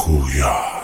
پویار.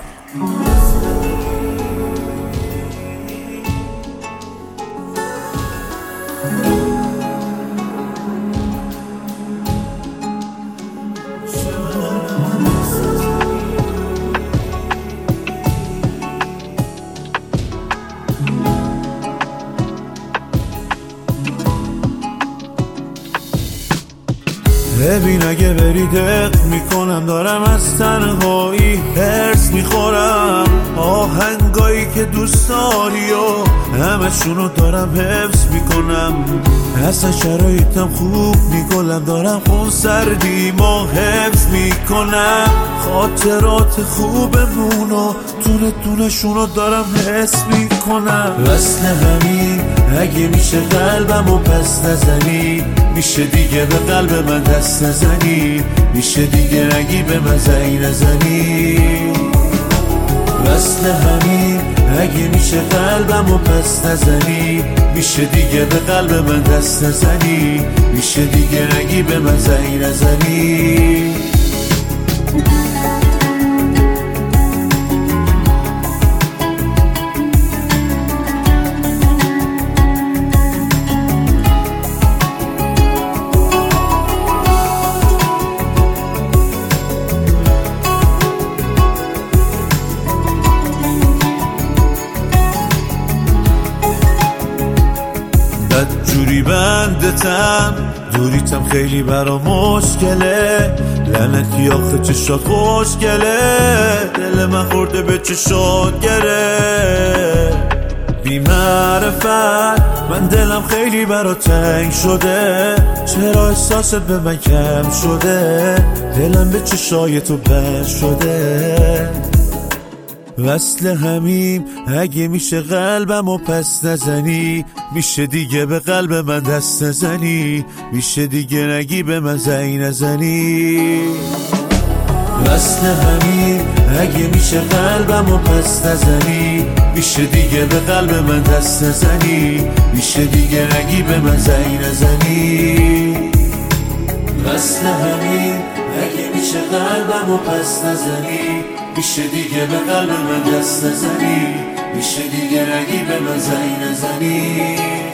ببین اگه بری دق میکنم دارم از تنهایی هرس میخورم، آهنگایی که دوست داری و همشونو دارم حفظ میکنم، اصلا شرایطم خوب میگلم دارم خون سردیمو حفظ میکنم، خاطرات خوبمونو دونه دونه شونو دارم حس میکنم. وصل همین اگه میشه قلبمو پس نزنی، میشه دیگه به قلب من دست نزنی، میشه دیگه نگی به من زنگ نزنی. وصل همین اگه میشه قلبمو پس نزنی، میشه دیگه به قلب من دست نزنی، میشه دیگه نگی به من زنگ نزنی. جوری بندتم دوریتم خیلی برا مشکله، لعنتی آخه چشات خوشگله، دل من خورده به چشات گره. بی معرفت من دلم خیلی برا تنگ شده، چرا احساست به من کم شده، دلم به چشای تو بند شده. وصل همیم اگه میشه قلبمو پس نزنی، میشه دیگه به قلب من دست نزنی، میشه دیگه نگی به من زنگ نزنی. وصل همیم اگه میشه قلبمو پس نزنی، میشه دیگه به قلب من دست نزنی، میشه دیگه نگی به من زنگ نزنی. وصل همیم اگه میشه قلبمو پس نزنی، میشه دیگه به قلب من دست نزنی، میشه دیگه نگی به من زنگ نزنی.